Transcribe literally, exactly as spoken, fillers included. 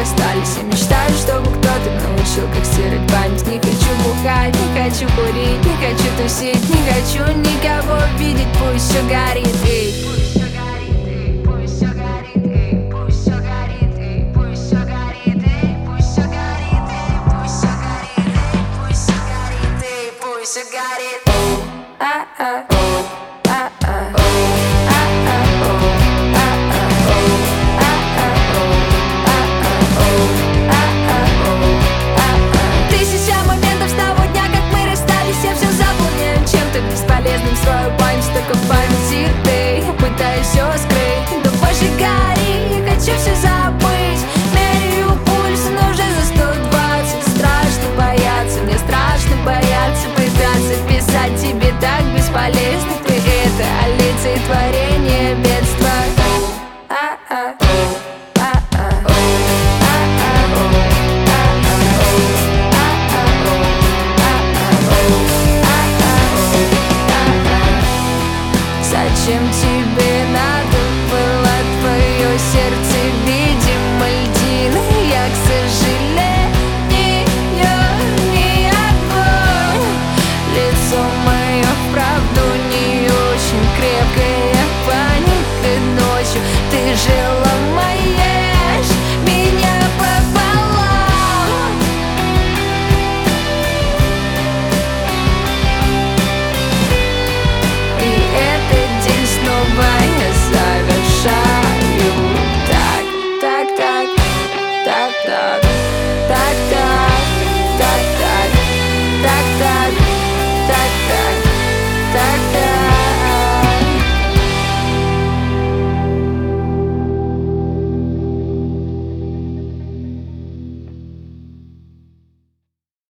расстались. Я мечтаю, чтобы кто-то научил, как стирать память. Не хочу бухать, не хочу курить, не хочу тусить, не хочу никого видеть. Пусть все горит, эй. Пусть все горит, эй, пусть все горит, эй, пусть все горит, эй, пусть все горит, эй, пусть все горит, эй, пусть все горит, эй, пусть все горит, эй, пусть все горит. О, а, а.